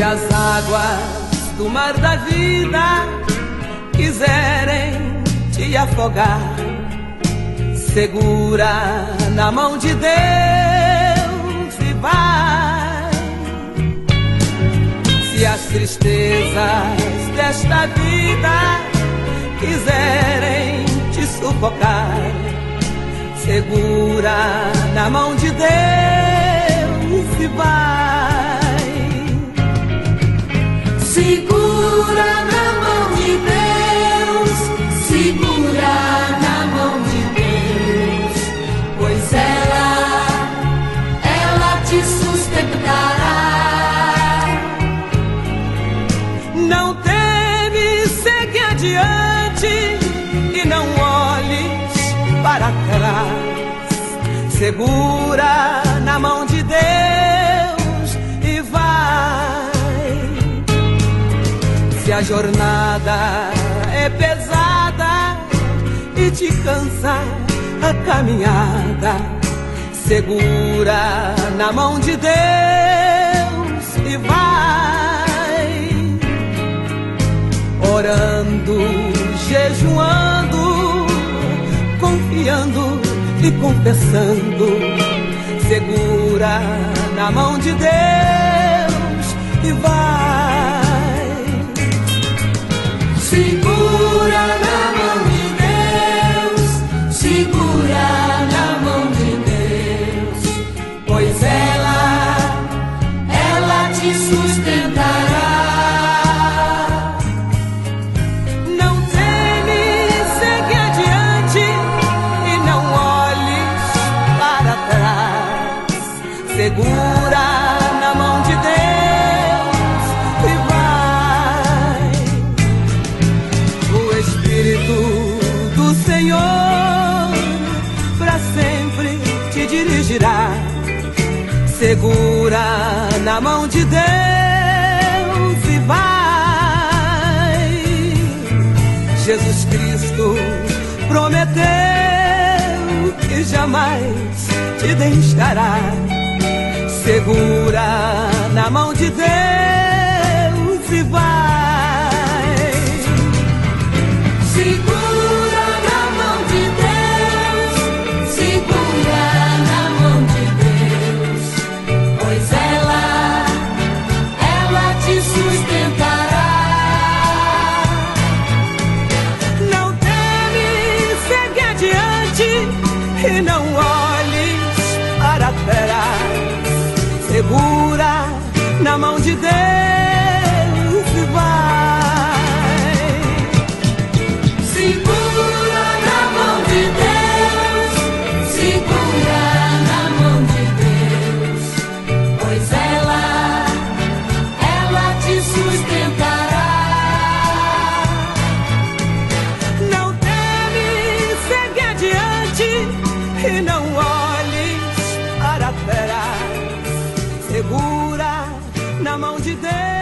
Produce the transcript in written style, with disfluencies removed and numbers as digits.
as águas do mar da vida quiserem te afogar, segura na mão de Deus e vai. Se as tristezas desta vida quiserem te sufocar, segura na mão de Deus e vai. Segura na mão de Deus, segura na mão de Deus, pois ela te sustentará. Não temes, segue adiante e não olhes para trás. Segura na mão de Deus e vai. Se a jornada é pesada e te cansa a caminhada, segura na mão de Deus e vai. Orando, jejuando, confiando e confessando, segura na mão de Deus e vai. Segura na mão de Deus, segura na mão de Deus, pois ela te sustentará. Não temes, segue adiante e não olhes para trás. Segura na mão de Deus e vai. O Espírito do Senhor para sempre te dirigirá. Segura na mão de Deus e vai. Jesus Cristo prometeu que jamais te deixará. Segura na mão de Deus e vai. Segura na mão de Deus, segura na mão de Deus, pois ela te sustentará. Não temes, segue adiante e não olhes para trás. Segura na mão de Deus e vai. Segura na mão de Deus, segura na mão de Deus, pois ela te sustentará. Não temes, segue adiante e não olhes para trás. Segura na mão de Deus.